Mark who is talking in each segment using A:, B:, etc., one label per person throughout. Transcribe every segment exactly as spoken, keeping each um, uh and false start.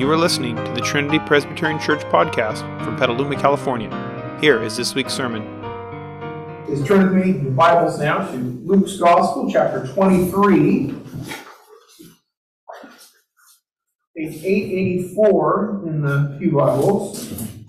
A: You are listening to the Trinity Presbyterian Church podcast from Petaluma, California. Here is this week's sermon.
B: Please turn with me in the Bibles now to Luke's Gospel, chapter twenty-three, page eight eighty-four in the Pew Bibles.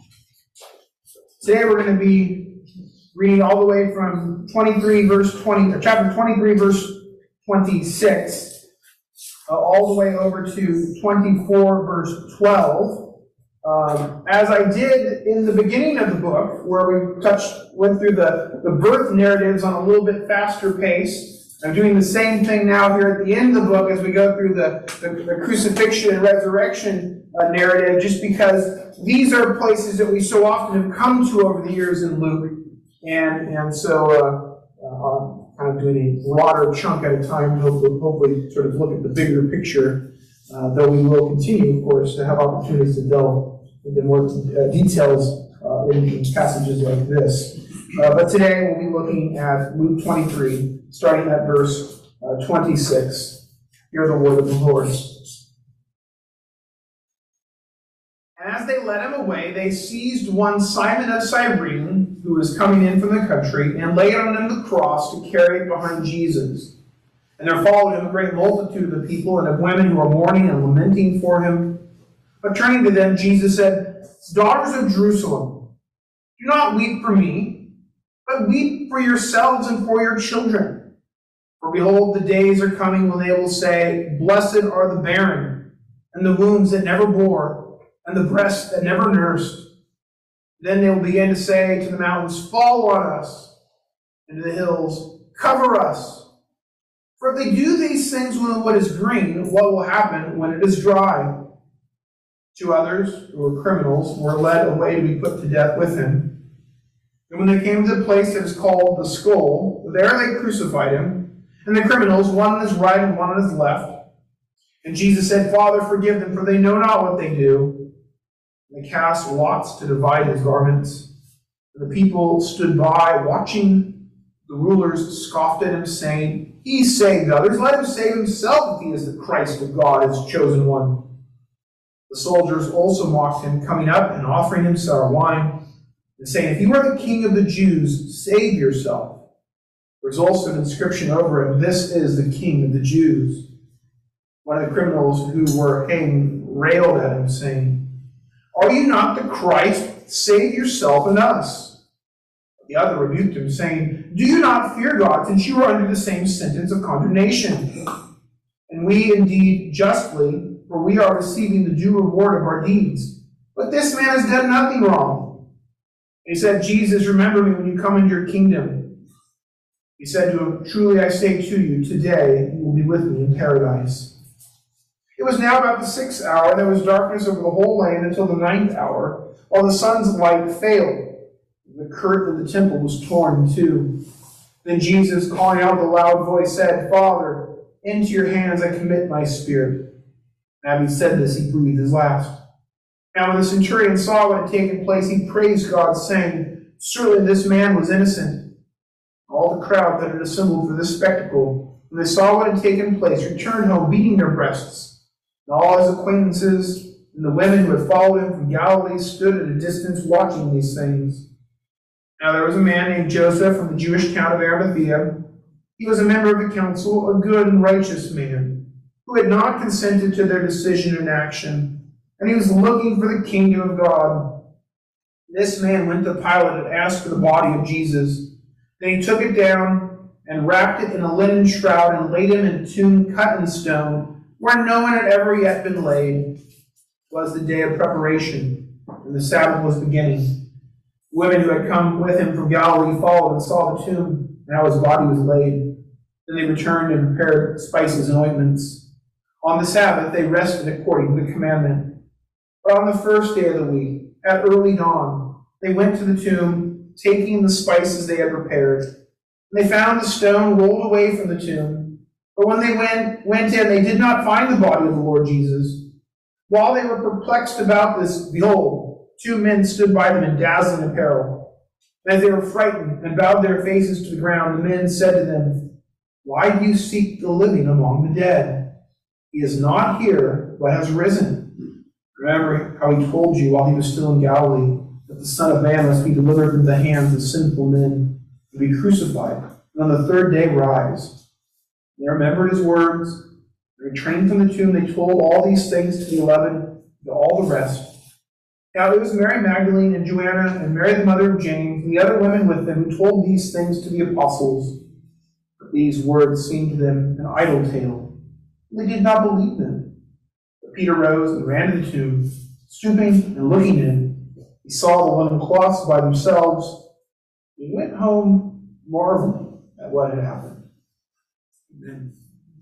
B: Today we're going to be reading all the way from twenty-three, verse twenty, or chapter twenty-three, verse twenty-six. Uh, all the way over to twenty-four, verse twelve. Um, as I did in the beginning of the book, where we touched, went through the, the birth narratives on a little bit faster pace, I'm doing the same thing now here at the end of the book as we go through the, the, the crucifixion and resurrection uh, narrative, just because these are places that we so often have come to over the years in Luke, and, and so uh, uh, kind of doing a broader chunk at a time, hopefully, hopefully sort of look at the bigger picture, uh, though we will continue, of course, to have opportunities to delve into more uh, details uh, in, in passages like this. Uh, but today we'll be looking at Luke twenty-three, starting at verse uh, twenty-six. Hear the word of the Lord. And as they led him away, they seized one Simon of Cyrene, who was coming in from the country, and laid on him the cross to carry it behind Jesus. And there followed him a great multitude of the people and of women who were mourning and lamenting for him. But turning to them, Jesus said, "Daughters of Jerusalem, do not weep for me, but weep for yourselves and for your children. For behold, the days are coming when they will say, Blessed are the barren, and the wombs that never bore, and the breasts that never nursed. Then they will begin to say to the mountains, Fall on us, and to the hills, Cover us. For if they do these things when what is green, what will happen when it is dry?" Two others, who were criminals, were led away to be put to death with him. And when they came to the place that is called the Skull, there they crucified him, and the criminals, one on his right and one on his left. And Jesus said, "Father, forgive them, for they know not what they do." And they cast lots to divide his garments. And the people stood by, watching. The rulers scoffed at him, saying, "He saved others. Let him save himself if he is the Christ of God, his chosen one." The soldiers also mocked him, coming up and offering him sour wine, and saying, "If you are the king of the Jews, save yourself." There's also an inscription over him, "This is the king of the Jews." One of the criminals who were hanged railed at him, saying, "Are you not the Christ? Save yourself and us." The other rebuked him, saying, "Do you not fear God, since you are under the same sentence of condemnation? And we indeed justly, for we are receiving the due reward of our deeds. But this man has done nothing wrong." And he said, "Jesus, remember me when you come into your kingdom." He said to him, "Truly I say to you, today you will be with me in paradise." It was now about the sixth hour, and there was darkness over the whole land until the ninth hour, while the sun's light failed. The curtain of the temple was torn in two. Then Jesus, calling out with a loud voice, said, "Father, into your hands I commit my spirit." And having said this, he breathed his last. Now when the centurion saw what had taken place, he praised God, saying, "Surely this man was innocent." All the crowd that had assembled for this spectacle, when they saw what had taken place, returned home beating their breasts. And all his acquaintances and the women who had followed him from Galilee stood at a distance watching these things. Now there was a man named Joseph from the Jewish town of Arimathea. He was a member of the council, a good and righteous man, who had not consented to their decision and action, and he was looking for the kingdom of God. This man went to Pilate and asked for the body of Jesus. Then he took it down and wrapped it in a linen shroud and laid him in a tomb cut in stone, where no one had ever yet been laid. It was the day of preparation, and the Sabbath was beginning. Women who had come with him from Galilee followed and saw the tomb and how his body was laid. Then they returned and prepared spices and ointments. On the Sabbath they rested according to the commandment. But on the first day of the week, at early dawn, they went to the tomb, taking the spices they had prepared. And they found the stone rolled away from the tomb. But when they went, went in, they did not find the body of the Lord Jesus. While they were perplexed about this, behold, two men stood by them in dazzling apparel. And as they were frightened and bowed their faces to the ground, the men said to them, "Why do you seek the living among the dead? He is not here, but has risen. Remember how he told you while he was still in Galilee that the Son of Man must be delivered into the hands of sinful men and be crucified, and on the third day rise. They remembered his words. They returned from the tomb. They told all these things to the eleven, to all the rest. Now it was Mary Magdalene and Joanna and Mary the mother of James and the other women with them who told these things to the apostles. But these words seemed to them an idle tale. They did not believe them. But Peter rose and ran to the tomb. Stooping and looking in, he saw the linen cloths by themselves. He went home marveling at what had happened. Amen.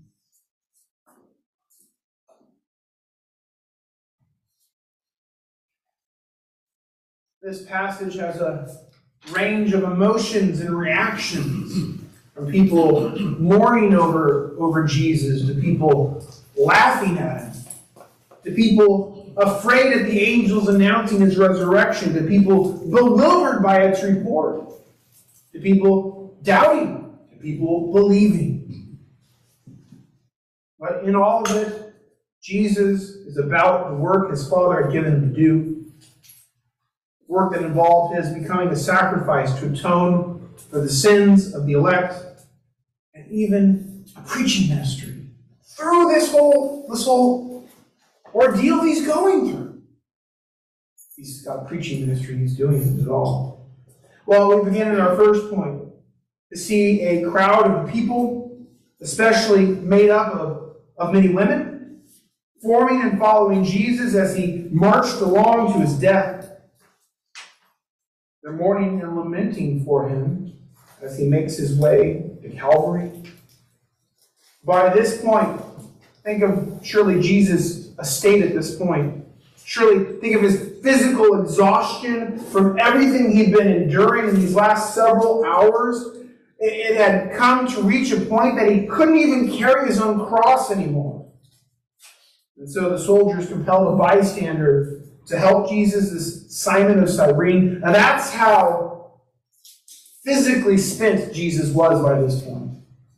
B: This passage has a range of emotions and reactions, from people mourning over, over Jesus, to people laughing at him, to people afraid at the angels announcing his resurrection, to people bewildered by its report, to people doubting, to people believing. But in all of it, Jesus is about the work his Father had given him to do. Work that involved his becoming a sacrifice to atone for the sins of the elect, and even a preaching ministry through this whole, this whole ordeal he's going through. He's got a preaching ministry, he's doing it at all. Well, we begin in our first point to see a crowd of people, especially made up of, of many women, forming and following Jesus as he marched along to his death. They're mourning and lamenting for him as he makes his way to Calvary. By this point, think of surely Jesus' estate at this point. Surely think of his physical exhaustion from everything he'd been enduring in these last several hours. It had come to reach a point that he couldn't even carry his own cross anymore. And so the soldiers compelled a bystander to help Jesus, this Simon of Cyrene. Now that's how physically spent Jesus was by this point.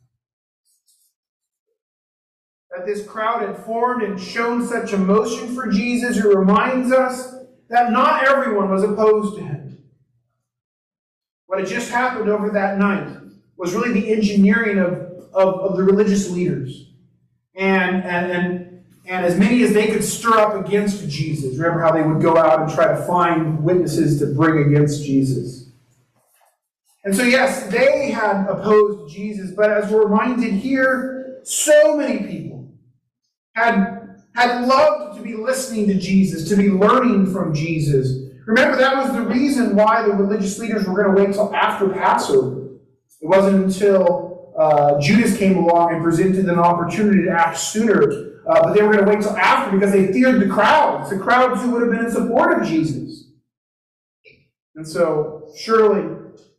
B: That this crowd had formed and shown such emotion for Jesus, it reminds us that not everyone was opposed to him. What had just happened over that night was really the engineering of, of, of the religious leaders. And, and, and And as many as they could stir up against Jesus. Remember how they would go out and try to find witnesses to bring against Jesus. And so yes, they had opposed Jesus, but as we're reminded here, so many people had, had loved to be listening to Jesus, to be learning from Jesus. Remember, that was the reason why the religious leaders were going to wait till after Passover. It wasn't until uh, Judas came along and presented an opportunity to act sooner. Uh, but they were going to wait until after because they feared the crowds, the crowds who would have been in support of Jesus. And so, surely,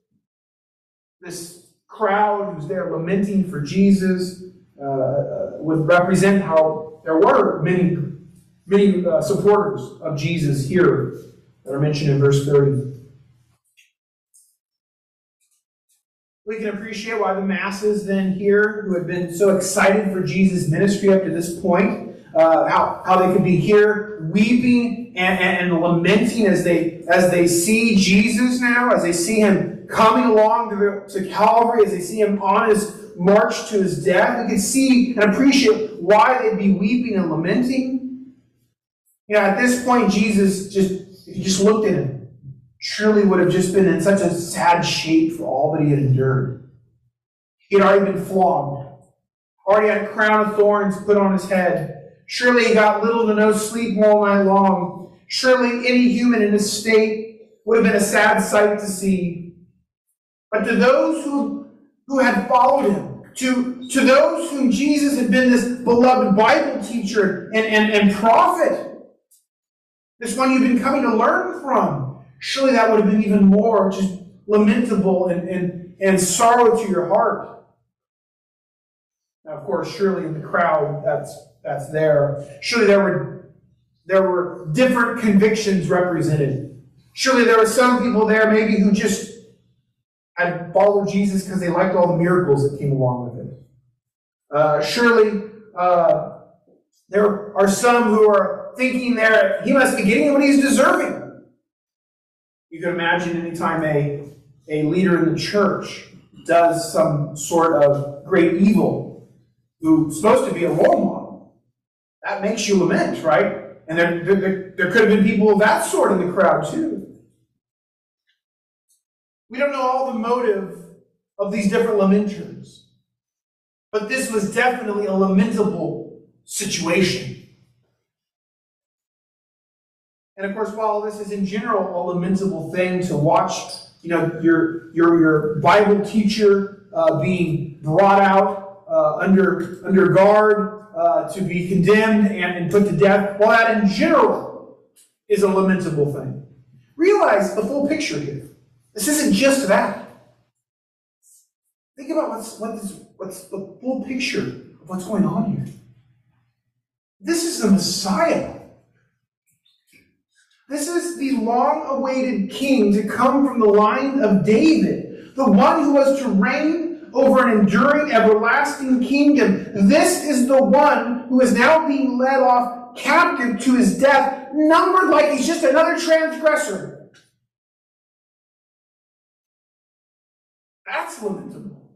B: this crowd who's there lamenting for Jesus uh, would represent how there were many, many uh, supporters of Jesus here that are mentioned in verse thirty. We can appreciate why the masses then here, who had been so excited for Jesus' ministry up to this point, uh, how, how they could be here weeping and, and, and lamenting as they as they see Jesus now, as they see him coming along to, the, to Calvary, as they see him on his march to his death. We can see and appreciate why they'd be weeping and lamenting. You know, at this point, Jesus, just if you just looked at him, surely would have just been in such a sad shape for all that he had endured. He had already been flogged, already had a crown of thorns put on his head. Surely he got little to no sleep all night long. Surely any human in his state would have been a sad sight to see. But to those who, who had followed him, to, to those whom Jesus had been this beloved Bible teacher and, and, and prophet, this one you've been coming to learn from, surely that would have been even more just lamentable and, and, and sorrow to your heart. Now, of course, surely in the crowd that's that's there, surely there were there were different convictions represented. Surely there were some people there maybe who just had followed Jesus because they liked all the miracles that came along with it. Uh, surely uh, there are some who are thinking there, he must be getting what he's deserving. You can imagine anytime a, a leader in the church does some sort of great evil, who's supposed to be a role model, that makes you lament, right? And there, there, there could have been people of that sort in the crowd too. We don't know all the motive of these different lamenters, but this was definitely a lamentable situation. And of course, while this is in general a lamentable thing to watch, you know, your your your Bible teacher uh, being brought out uh, under under guard uh, to be condemned and, and put to death, while that in general is a lamentable thing, realize the full picture here. This isn't just that. Think about what's what is what's the full picture of what's going on here. This is the Messiah. This is the long-awaited king to come from the line of David, the one who was to reign over an enduring, everlasting kingdom. This is the one who is now being led off captive to his death, numbered like he's just another transgressor. That's lamentable.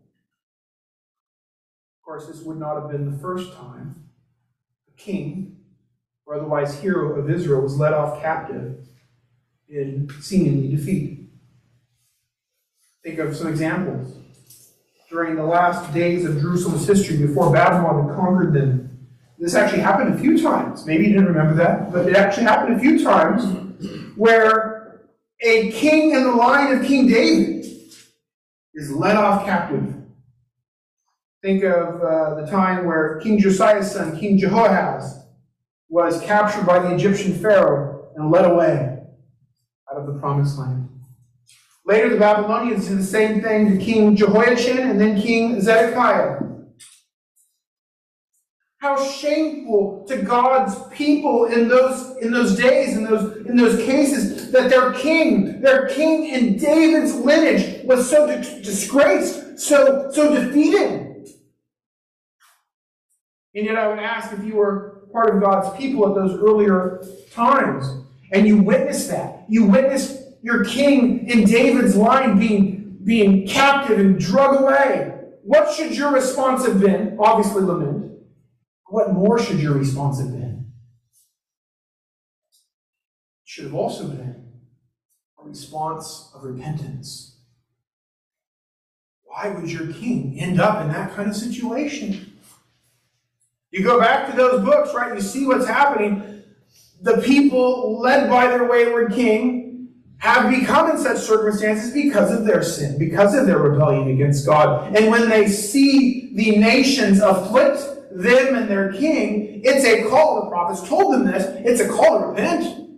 B: Of course, this would not have been the first time a king, or otherwise hero of Israel, was led off captive in seemingly defeat. Think of some examples. During the last days of Jerusalem's history, before Babylon had conquered them, this actually happened a few times. Maybe you didn't remember that, but it actually happened a few times where a king in the line of King David is led off captive. Think of uh, the time where King Josiah's son, King Jehoahaz, was captured by the Egyptian Pharaoh and led away out of the promised land. Later, the Babylonians did the same thing to King Jehoiachin and then King Zedekiah. How shameful to God's people in those, in those days, in those, in those cases, that their king, their king in David's lineage was so di- disgraced, so, so defeated. And yet I would ask, if you were part of God's people at those earlier times, and you witnessed that, you witnessed your king in David's line being, being captive and drug away, what should your response have been? Obviously lament. What more should your response have been? It should have also been a response of repentance. Why would your king end up in that kind of situation? You go back to those books, right? You see what's happening. The people led by their wayward king have become in such circumstances because of their sin, because of their rebellion against God. And when they see the nations afflict them and their king, it's a call. The prophets told them this. It's a call to repent.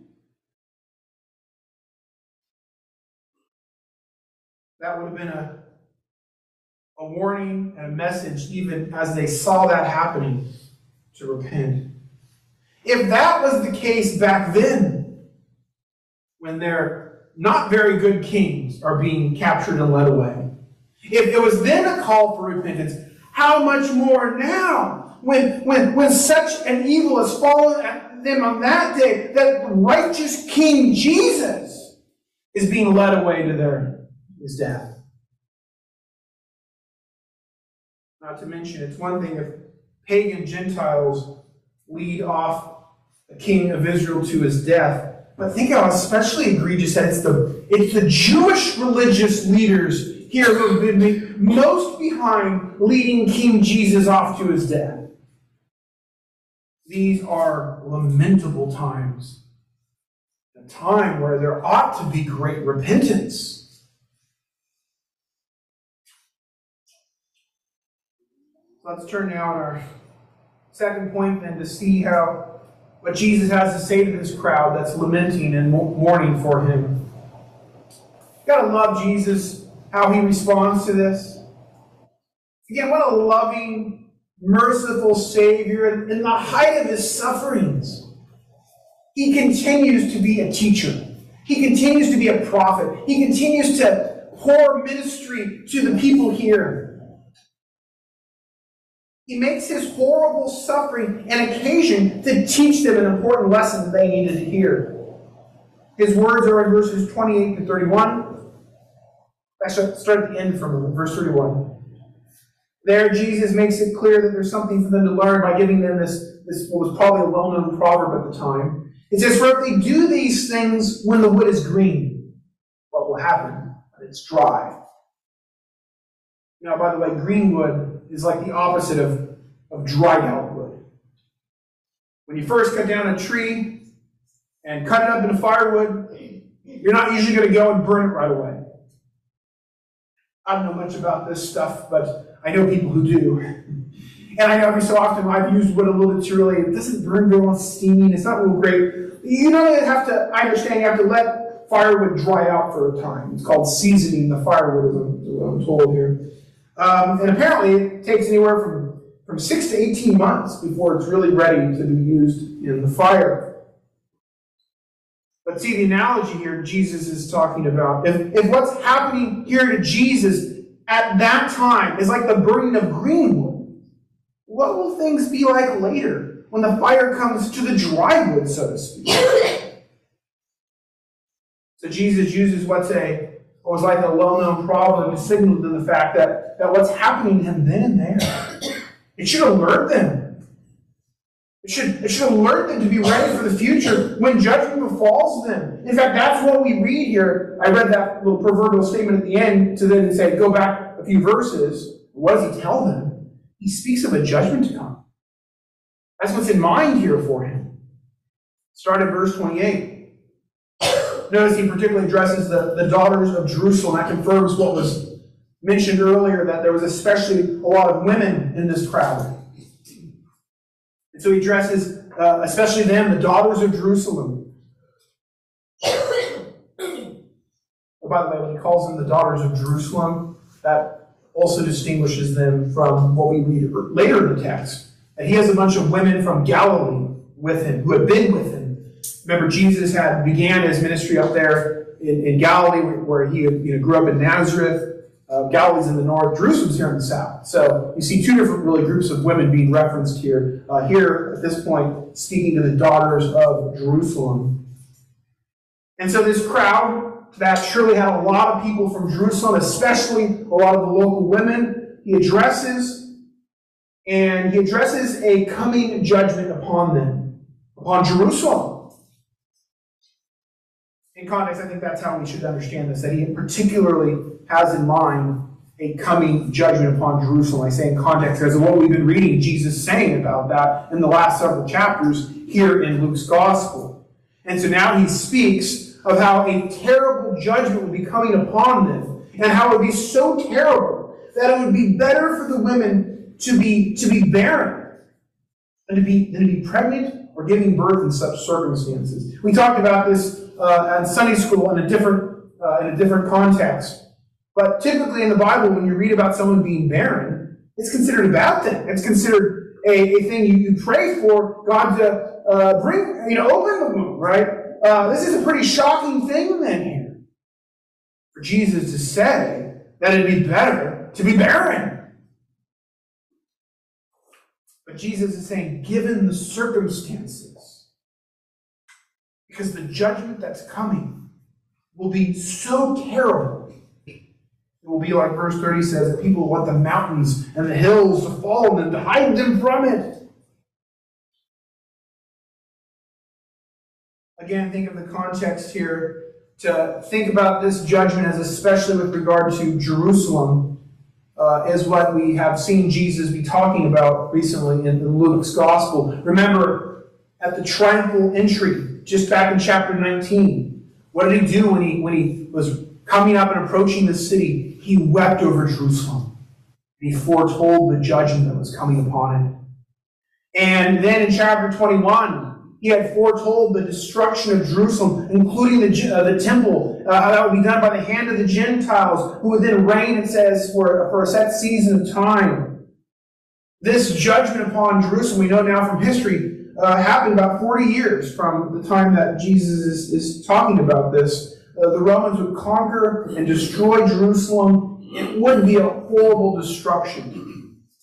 B: That would have been a, a warning and a message, even as they saw that happening, to repent. If that was the case back then, when their not very good kings are being captured and led away, if it was then a call for repentance, how much more now, when, when, when such an evil has fallen at them on that day, that the righteous King Jesus is being led away to their, his death. Not to mention, it's one thing if pagan Gentiles lead off a king of Israel to his death, but think how especially egregious that it's the, it's the Jewish religious leaders here who have been most behind leading King Jesus off to his death. These are lamentable times. A time where there ought to be great repentance. Let's turn now to our second point then to see how what Jesus has to say to this crowd that's lamenting and mourning for him. You've got to love Jesus, how he responds to this. Again, what a loving, merciful Savior. In the height of his sufferings, he continues to be a teacher. He continues to be a prophet. He continues to pour ministry to the people here. He makes his horrible suffering an occasion to teach them an important lesson that they needed to hear. His words are in verses twenty-eight to thirty-one. Actually, start at the end from verse thirty-one. There, Jesus makes it clear that there's something for them to learn by giving them this, this what was probably a well-known proverb at the time. It says, "For if they do these things when the wood is green, what will happen when it's dry?" Now, by the way, green wood is like the opposite of, of dried out wood. When you first cut down a tree and cut it up into firewood, you're not usually going to go and burn it right away. I don't know much about this stuff, but I know people who do. And I know every so often I've used wood a little bit too early. It doesn't burn very well, it's steamy, it's not real great. You don't really have to, I understand you have to let firewood dry out for a time. It's called seasoning the firewood, as I'm, I'm told here. Um, and apparently it takes anywhere from, from six to eighteen months before it's really ready to be used in the fire. But see, the analogy here Jesus is talking about, if, if what's happening here to Jesus at that time is like the burning of green wood, what will things be like later when the fire comes to the dry wood, so to speak? So Jesus uses what's a what was like a well-known proverb to signal to the fact that, that what's happening to him then and there, it should alert them. It should, it should alert them to be ready for the future when judgment befalls them. In fact, that's what we read here. I read that little proverbial statement at the end to then say, go back a few verses. What does he tell them? He speaks of a judgment to come. That's what's in mind here for him. Start at verse twenty-eight. Notice he particularly addresses the, the daughters of Jerusalem. That confirms what was mentioned earlier, that there was especially a lot of women in this crowd. And so he addresses uh, especially them, the daughters of Jerusalem. Oh, by the way, when he calls them the daughters of Jerusalem, that also distinguishes them from what we read later in the text. And he has a bunch of women from Galilee with him, who had been with him. Remember, Jesus had began his ministry up there in, in Galilee, where he you know, grew up in Nazareth. Uh, Galilee's in the north, Jerusalem's here in the south. So you see two different really groups of women being referenced here. Uh, here, at this point, speaking to the daughters of Jerusalem. And so this crowd that surely had a lot of people from Jerusalem, especially a lot of the local women, he addresses, and he addresses a coming judgment upon them, upon Jerusalem. In context, I think that's how we should understand this, that he particularly has in mind a coming judgment upon Jerusalem. I say in context because of what we've been reading Jesus saying about that in the last several chapters here in Luke's Gospel. And so now he speaks of how a terrible judgment would be coming upon them, and how it would be so terrible that it would be better for the women to be, to be barren than to be, than to be pregnant or giving birth in such circumstances. We talked about this Uh, in Sunday school in a different uh, in a different context. But typically in the Bible, when you read about someone being barren, it's considered a bad thing. It's considered a, a thing you, you pray for God to uh, bring, you know, open the womb, right? Uh, this is a pretty shocking thing then here. For Jesus to say that it'd be better to be barren. But Jesus is saying, given the circumstances, because the judgment that's coming will be so terrible. It will be like verse thirty says, that people want the mountains and the hills to fall on them, to hide them from it. Again, think of the context here, to think about this judgment as especially with regard to Jerusalem, uh, is what we have seen Jesus be talking about recently in, in Luke's Gospel. Remember, at the triumphal entry, just back in chapter nineteen, what did he do when he when he was coming up and approaching the city? He wept over Jerusalem. He foretold the judgment that was coming upon it. And then in chapter twenty-one, he had foretold the destruction of Jerusalem, including the, uh, the temple, uh, that would be done by the hand of the Gentiles, who would then reign, it says, for, for a set season of time. This judgment upon Jerusalem, we know now from history, Uh, happened about forty years from the time that Jesus is, is talking about this. Uh, the Romans would conquer and destroy Jerusalem. It would be a horrible destruction to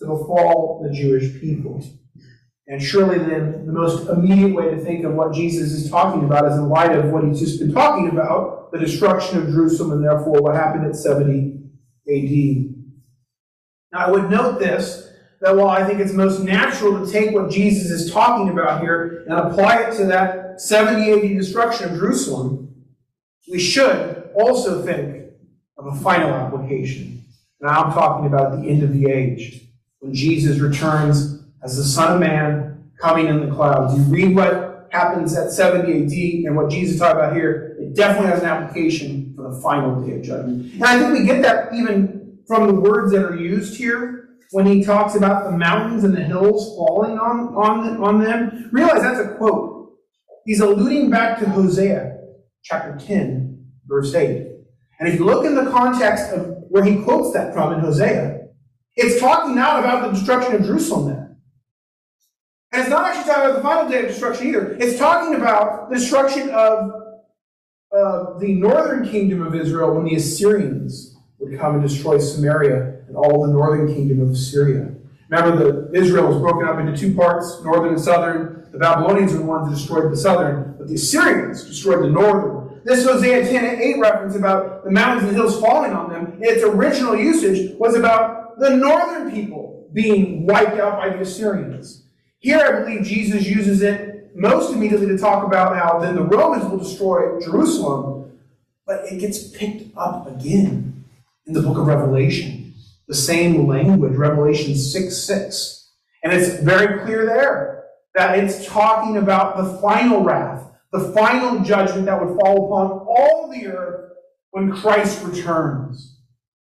B: to befall the Jewish people. And surely then, the most immediate way to think of what Jesus is talking about is in light of what he's just been talking about, the destruction of Jerusalem and therefore what happened at seventy A D. Now I would note this, that while I think it's most natural to take what Jesus is talking about here and apply it to that seventy A D destruction of Jerusalem, we should also think of a final application. Now I'm talking about the end of the age, when Jesus returns as the Son of Man coming in the clouds. You read what happens at seventy A D and what Jesus talked about here, it definitely has an application for the final day of judgment. And I think we get that even from the words that are used here when he talks about the mountains and the hills falling on, on, on them. Realize that's a quote. He's alluding back to Hosea chapter ten, verse eight. And if you look in the context of where he quotes that from in Hosea, it's talking now about the destruction of Jerusalem there. And it's not actually talking about the final day of destruction either. It's talking about the destruction of uh, the northern kingdom of Israel when the Assyrians would come and destroy Samaria and all the northern kingdom of Syria. Remember, the, Israel was broken up into two parts, northern and southern. The Babylonians were the ones that destroyed the southern, but the Assyrians destroyed the northern. This Hosea ten eight reference about the mountains and hills falling on them, its original usage was about the northern people being wiped out by the Assyrians. Here, I believe Jesus uses it most immediately to talk about how then the Romans will destroy Jerusalem, but it gets picked up again in the book of Revelation. The same language, Revelation six six. And it's very clear there that it's talking about the final wrath, the final judgment that would fall upon all the earth when Christ returns.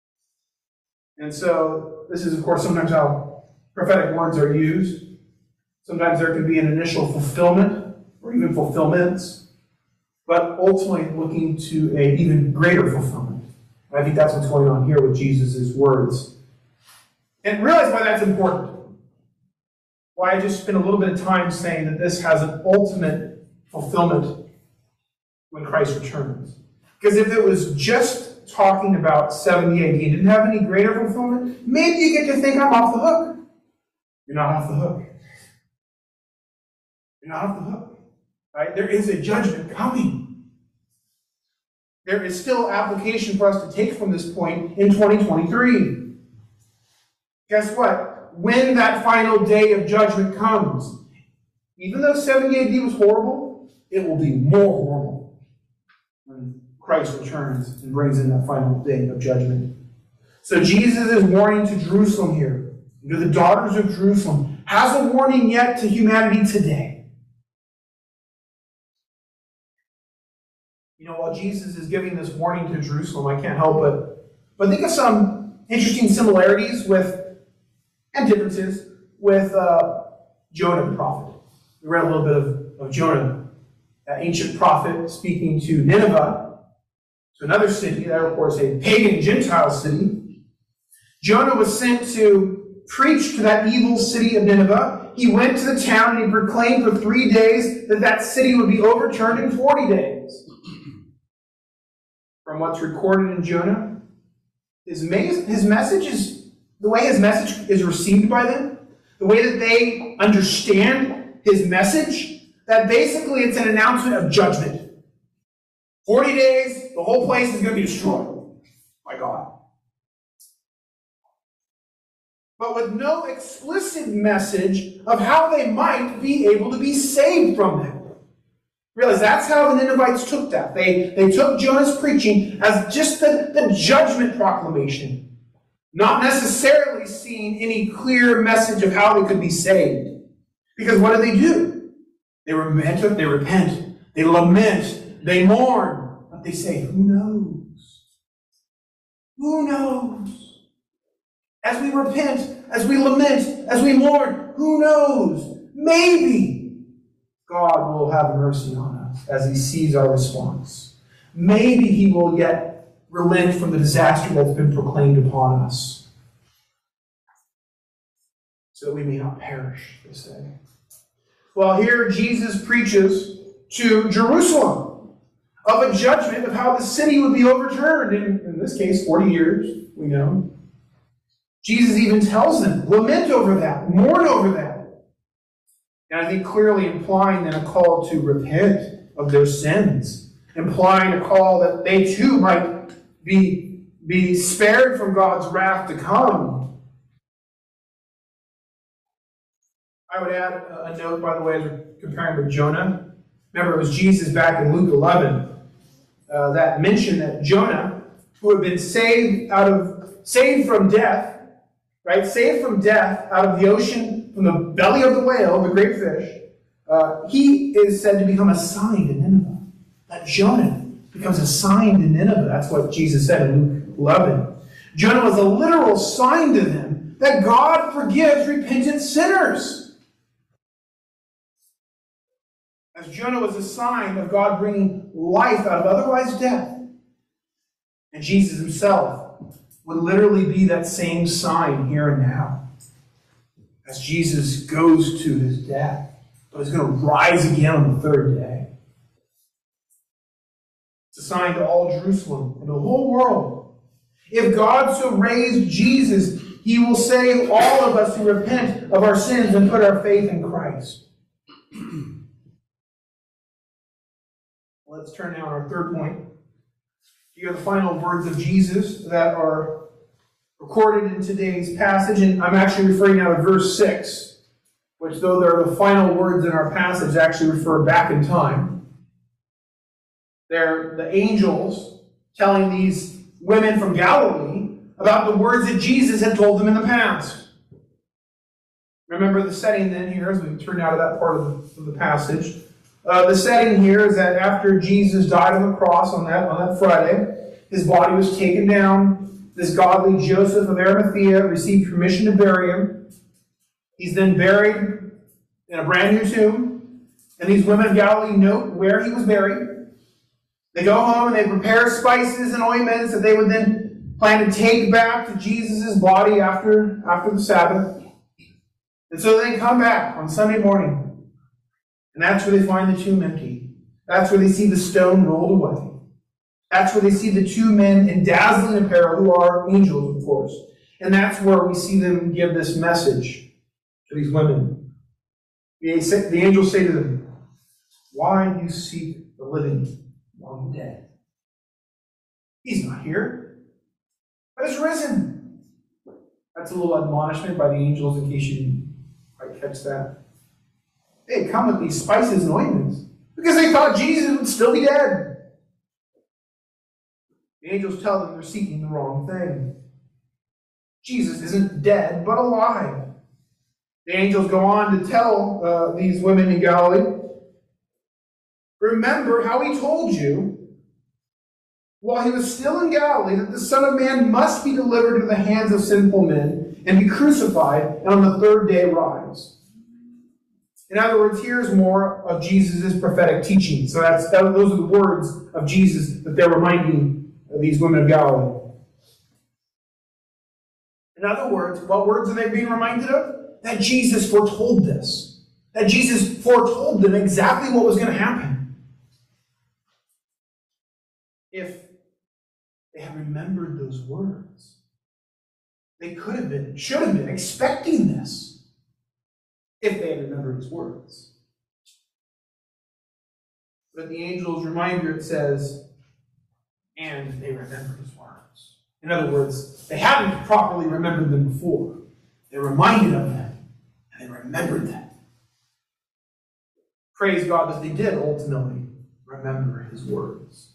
B: And so, this is, of course, sometimes how prophetic words are used. Sometimes there can be an initial fulfillment, or even fulfillments, but ultimately looking to an even greater fulfillment. And I think that's what's going on here with Jesus' words. And realize why that's important. Why I just spent a little bit of time saying that this has an ultimate fulfillment when Christ returns. Because if it was just talking about seventy A D and didn't have any greater fulfillment, maybe you get to think I'm off the hook. You're not off the hook. You're not off the hook. Right? There is a judgment coming. There is still application for us to take from this point in twenty twenty-three. Guess what? When that final day of judgment comes, even though seventy A D was horrible, it will be more horrible when Christ returns and brings in that final day of judgment. So Jesus is warning to Jerusalem here, to the daughters of Jerusalem, has a warning yet to humanity today. You know, while Jesus is giving this warning to Jerusalem, I can't help but, but think of some interesting similarities with, and differences, with uh, Jonah the prophet. We read a little bit of, of Jonah, that ancient prophet speaking to Nineveh, to another city, that of course a pagan Gentile city. Jonah was sent to preach to that evil city of Nineveh. He went to the town and he proclaimed for three days that that city would be overturned in forty days. From what's recorded in Jonah, his, his message is, the way his message is received by them, the way that they understand his message, that basically it's an announcement of judgment. forty days, the whole place is going to be destroyed. My God. But with no explicit message of how they might be able to be saved from that. Realize that's how the Ninevites took that. They, they took Jonah's preaching as just the, the judgment proclamation, not necessarily seeing any clear message of how they could be saved. Because what do they do? They repent, they repent, they lament, they mourn. But they say, who knows? Who knows? As we repent, as we lament, as we mourn, who knows? Maybe God will have mercy on us as he sees our response. Maybe he will yet relent from the disaster that's been proclaimed upon us, so that we may not perish, they say. Well, here Jesus preaches to Jerusalem of a judgment of how the city would be overturned in, in this case, forty years, we know. Jesus even tells them, lament over that, mourn over that. And I think clearly implying then a call to repent of their sins, implying a call that they too might be, be spared from God's wrath to come. I would add a note, by the way, as we're comparing with Jonah. Remember, it was Jesus back in Luke eleven uh, that mentioned that Jonah, who had been saved out of saved from death, right, saved from death out of the ocean, from the belly of the whale, the great fish, uh, he is said to become a sign to Nineveh. That Jonah becomes a sign to Nineveh. That's what Jesus said in Luke eleven. Jonah was a literal sign to them that God forgives repentant sinners. As Jonah was a sign of God bringing life out of otherwise death. And Jesus himself would literally be that same sign here and now. As Jesus goes to his death, but is going to rise again on the third day. It's a sign to all Jerusalem and the whole world. If God so raised Jesus, he will save all of us who repent of our sins and put our faith in Christ. Let's turn now to our third point. You have the final words of Jesus that are recorded in today's passage, and I'm actually referring now to verse six, which, though they're the final words in our passage, actually refer back in time. They're the angels telling these women from Galilee about the words that Jesus had told them in the past. Remember the setting then here, as we turn out of that part of the, of the passage. Uh, the setting here is that after Jesus died on the cross on that, on that Friday, his body was taken down. This godly Joseph of Arimathea received permission to bury him. He's then buried in a brand new tomb. And these women of Galilee note where he was buried. They go home and they prepare spices and ointments that they would then plan to take back to Jesus' body after, after the Sabbath. And so they come back on Sunday morning. And that's where they find the tomb empty. That's where they see the stone rolled away. That's where they see the two men in dazzling apparel, who are angels, of course. And that's where we see them give this message to these women. The, the angels say to them, "Why do you seek the living among the dead? He's not here, but he's risen." That's a little admonishment by the angels in case you didn't quite catch that. They had come with these spices and ointments because they thought Jesus would still be dead. The angels tell them they're seeking the wrong thing. Jesus isn't dead, but alive. The angels go on to tell uh, these women in Galilee, "Remember how he told you while he was still in Galilee that the Son of Man must be delivered into the hands of sinful men and be crucified and on the third day rise." In other words, here's more of Jesus' prophetic teaching. So that's that, those are the words of Jesus that they're reminding these women of Galilee. In other words, what words are they being reminded of? That Jesus foretold this. That Jesus foretold them exactly what was going to happen. If they had remembered those words, they could have been, should have been expecting this. If they had remembered his words. But the angel's reminder, it says, and they remembered his words. In other words, they hadn't properly remembered them before. They were reminded of them, and they remembered them. Praise God that they did ultimately remember his words.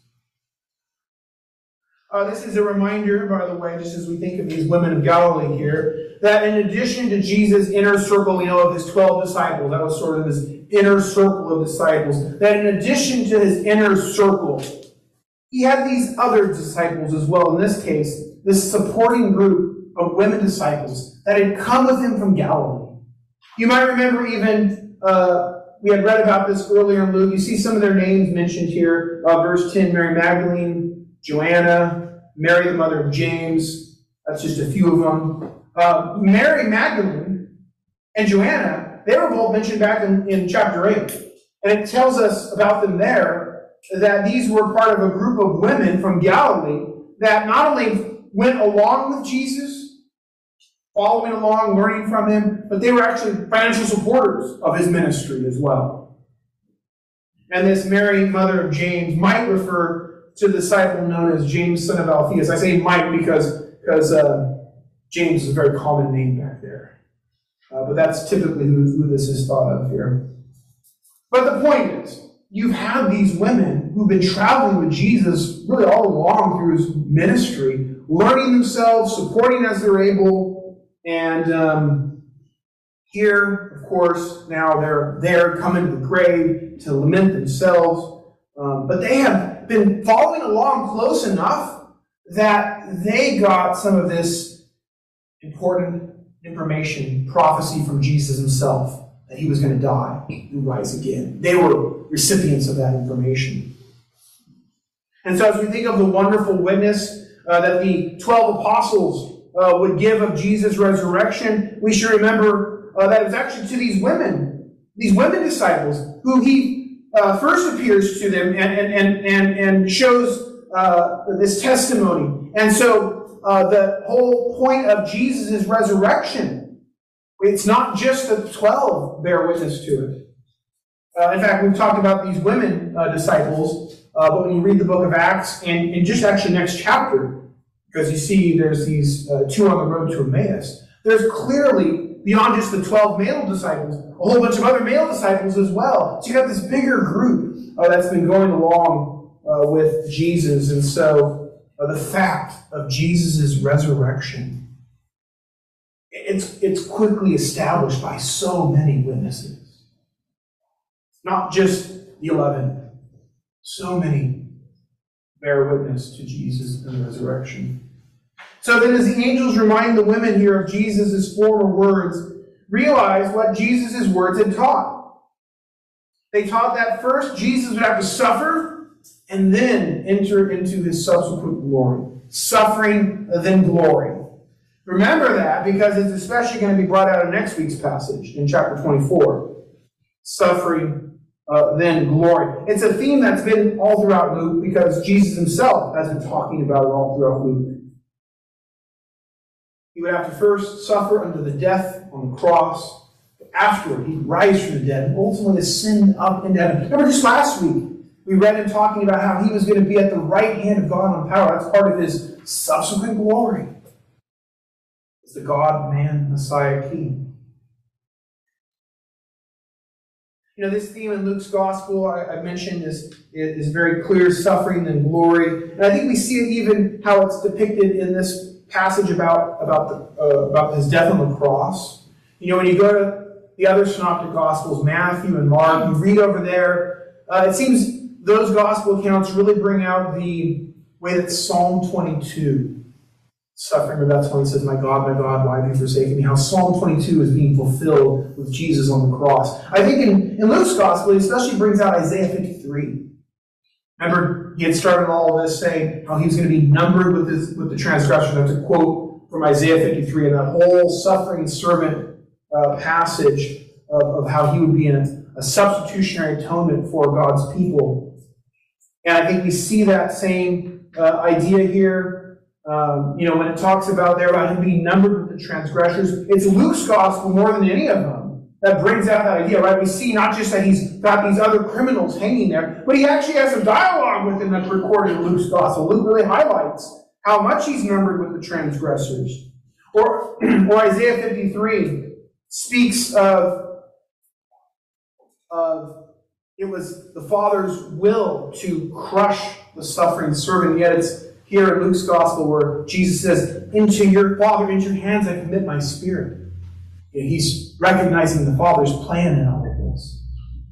B: Uh, this is a reminder, by the way, just as we think of these women of Galilee here, that in addition to Jesus' inner circle, you know, of his twelve disciples, that was sort of his inner circle of disciples, that in addition to his inner circle, he had these other disciples as well. In this case, this supporting group of women disciples that had come with him from Galilee. You might remember even, uh, we had read about this earlier in Luke. You see some of their names mentioned here. Uh, verse ten, Mary Magdalene, Joanna, Mary the mother of James. That's just a few of them. Uh, Mary Magdalene and Joanna, they were both mentioned back in, in chapter eight. And it tells us about them there that these were part of a group of women from Galilee that not only went along with Jesus, following along, learning from him, but they were actually financial supporters of his ministry as well. And this Mary, mother of James, might refer to the disciple known as James, son of Alphaeus. I say might because, because uh, James is a very common name back there. Uh, but that's typically who, who this is thought of here. But the point is, you've had these women who've been traveling with Jesus really all along through his ministry, learning themselves, supporting as they're able, and um, here, of course, now they're there coming to the grave to lament themselves. Um, but they have been following along close enough that they got some of this important information, prophecy from Jesus himself, that he was going to die and rise again. They were recipients of that information. And so as we think of the wonderful witness uh, that the twelve apostles uh, would give of Jesus' resurrection, we should remember uh, that it was actually to these women, these women disciples, who he uh, first appears to them and, and, and, and, and shows uh, this testimony. And so uh, the whole point of Jesus' resurrection, it's not just the twelve bear witness to it. Uh, in fact, we've talked about these women uh, disciples, uh, but when you read the book of Acts, and, and just actually next chapter, because you see there's these uh, two on the road to Emmaus, there's clearly, beyond just the twelve male disciples, a whole bunch of other male disciples as well. So you have this bigger group uh, that's been going along uh, with Jesus. And so uh, the fact of Jesus' resurrection, it's, it's quickly established by so many witnesses. Not just the eleven. So many bear witness to Jesus and the resurrection. So then as the angels remind the women here of Jesus' former words, realize what Jesus' words had taught. They taught that first Jesus would have to suffer and then enter into his subsequent glory. Suffering, then glory. Remember that because it's especially going to be brought out in next week's passage in chapter twenty-four. Suffering, Uh, then glory. It's a theme that's been all throughout Luke because Jesus himself has been talking about it all throughout Luke. He would have to first suffer under the death on the cross. But afterward, he'd rise from the dead and ultimately ascend up into heaven. Remember just last week, we read him talking about how he was going to be at the right hand of God on power. That's part of his subsequent glory. It's the God-man Messiah King. You know, this theme in Luke's gospel, I, I mentioned, is, is very clear, suffering and glory. And I think we see it even how it's depicted in this passage about, about, the, uh, about his death on the cross. You know, when you go to the other synoptic gospels, Matthew and Mark, you read over there, uh, it seems those gospel accounts really bring out the way that Psalm twenty-two, suffering about twenty says, "My God, my God, why have you forsaken me?" How Psalm twenty-two is being fulfilled with Jesus on the cross. I think in, in Luke's gospel, he especially brings out Isaiah fifty-three. Remember, he had started all of this saying how he was going to be numbered with, his, with the transgressors. That's a quote from Isaiah fifty-three, and that whole suffering servant uh, passage of, of how he would be in a, a substitutionary atonement for God's people. And I think we see that same uh, idea here. Um, you know, when it talks about there about him being numbered with the transgressors, it's Luke's gospel more than any of them that brings out that idea, right? We see not just that he's got these other criminals hanging there, but he actually has some dialogue with them that's recorded in Luke's gospel. Luke really highlights how much he's numbered with the transgressors. Or, or Isaiah fifty-three speaks of, of it was the Father's will to crush the suffering servant, yet it's here in Luke's gospel where Jesus says, "Into your Father, into your hands I commit my spirit." And he's recognizing the Father's plan in all of this.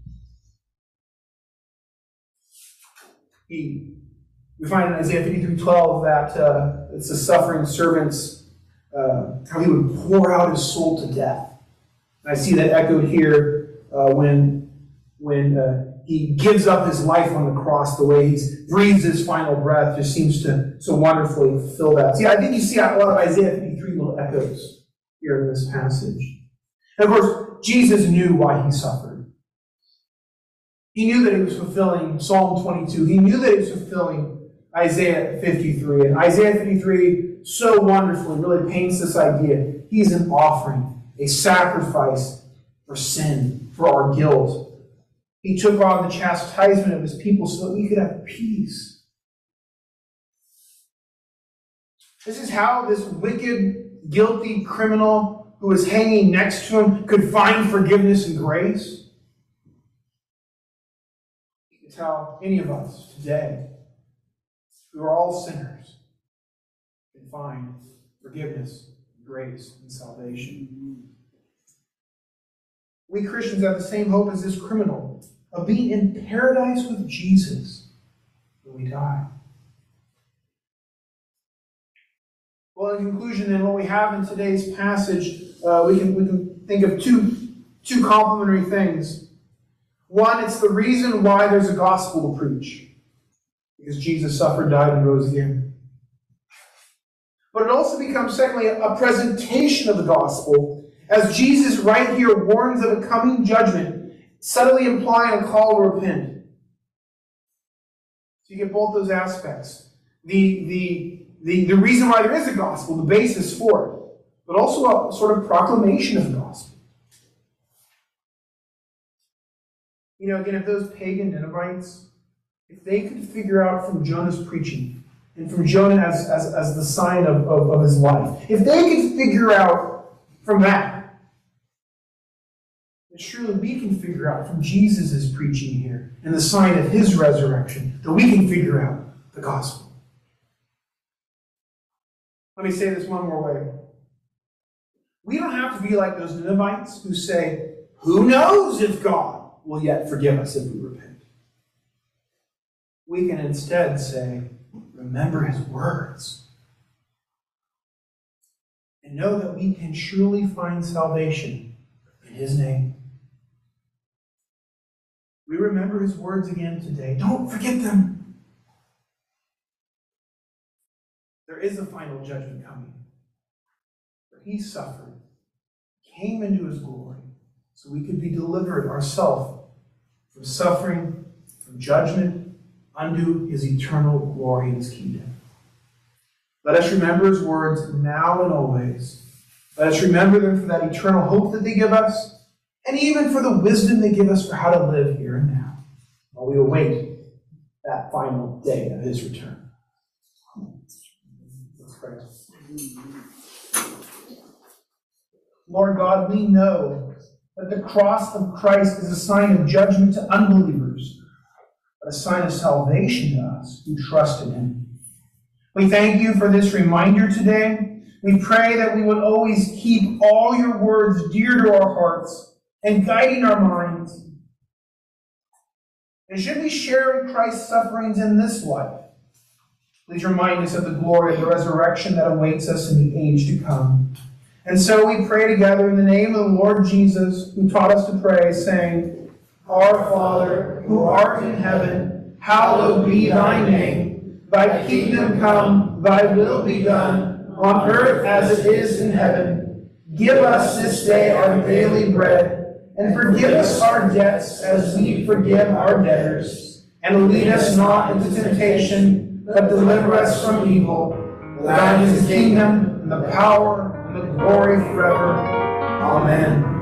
B: He, we find in Isaiah fifty-three twelve that uh, it's the suffering servant's, uh, how he would pour out his soul to death. And I see that echoed here uh, when, when uh, he gives up his life on the cross, the way he breathes his final breath just seems to so wonderfully fulfill that. See, I think you see a lot of Isaiah fifty-three little echoes here in this passage. And of course, Jesus knew why he suffered. He knew that he was fulfilling Psalm twenty-two. He knew that he was fulfilling Isaiah fifty-three. And Isaiah fifty-three so wonderfully really paints this idea. He's an offering, a sacrifice for sin, for our guilt. He took on the chastisement of his people so that we could have peace. This is how this wicked, guilty criminal who was hanging next to him could find forgiveness and grace. It's how any of us today, who are all sinners, can find forgiveness, grace, and salvation. We Christians have the same hope as this criminal of being in paradise with Jesus when we die. Well, in conclusion, then, what we have in today's passage, uh, we can we can think of two two complementary things. One, it's the reason why there's a gospel to preach, because Jesus suffered, died, and rose again. But it also becomes, secondly, a presentation of the gospel, as Jesus right here warns of a coming judgment, subtly implying a call to repent. So you get both those aspects. The, the, the, the reason why there is a gospel, the basis for it, but also a sort of proclamation of the gospel. You know, again, if those pagan Ninevites, if they could figure out from Jonah's preaching, and from Jonah as, as, as the sign of, of, of his life, if they could figure out from that, then surely we can figure out from Jesus' preaching here, and the sign of his resurrection, that we can figure out the gospel. Let me say this one more way. We don't have to be like those Ninevites who say, who knows if God will yet forgive us if we repent. We can instead say, remember his words. And know that we can surely find salvation in his name. We remember his words again today. Don't forget them. There is a final judgment coming. For he suffered, came into his glory, so we could be delivered ourselves from suffering, from judgment, unto his eternal glory in his kingdom. Let us remember his words now and always. Let us remember them for that eternal hope that they give us, and even for the wisdom they give us for how to live here and now, while we await that final day of his return. Let's pray. Lord God, we know that the cross of Christ is a sign of judgment to unbelievers, but a sign of salvation to us who trust in him. We thank you for this reminder today. We pray that we would always keep all your words dear to our hearts and guiding our minds. And should we share in Christ's sufferings in this life, please remind us of the glory of the resurrection that awaits us in the age to come. And so we pray together in the name of the Lord Jesus, who taught us to pray, saying, Our Father, who art in heaven, hallowed be thy name. Thy kingdom come, thy will be done, on earth as it is in heaven. Give us this day our daily bread, and forgive us our debts as we forgive our debtors. And lead us not into temptation, but deliver us from evil. Thine is the kingdom, and the power, and the glory forever. Amen.